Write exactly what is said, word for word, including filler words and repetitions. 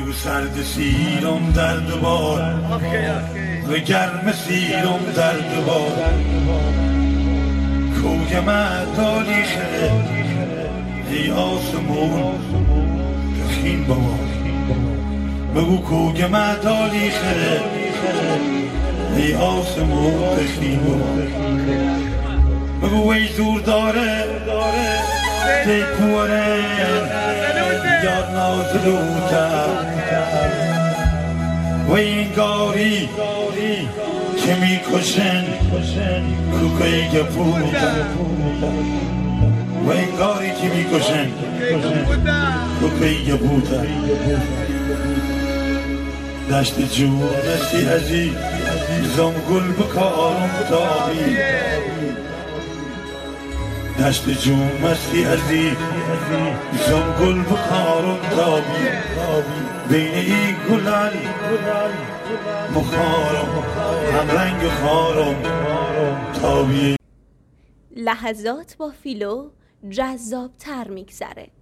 بگو سرد سیرم در دوبار و گرم سیرم در دوبار کوی من تاریخه ای آسمون بخین بابار بگو کوی من تاریخه ای آسمون بخین بابار بگو ای زور داره تی پوره یاد نازلوتم و این گاری که میکشن کوکایی گپوتم و این گاری که میکشن کوکایی گپوتم دشت جون دستی عزیز زم گل بکارم تابی دشت جون مستی عزیز زم گل بکارم تابی بین این گلال مخارم هم رنگ خارم تابی. لحظات با فیلو جذاب تر میگذره.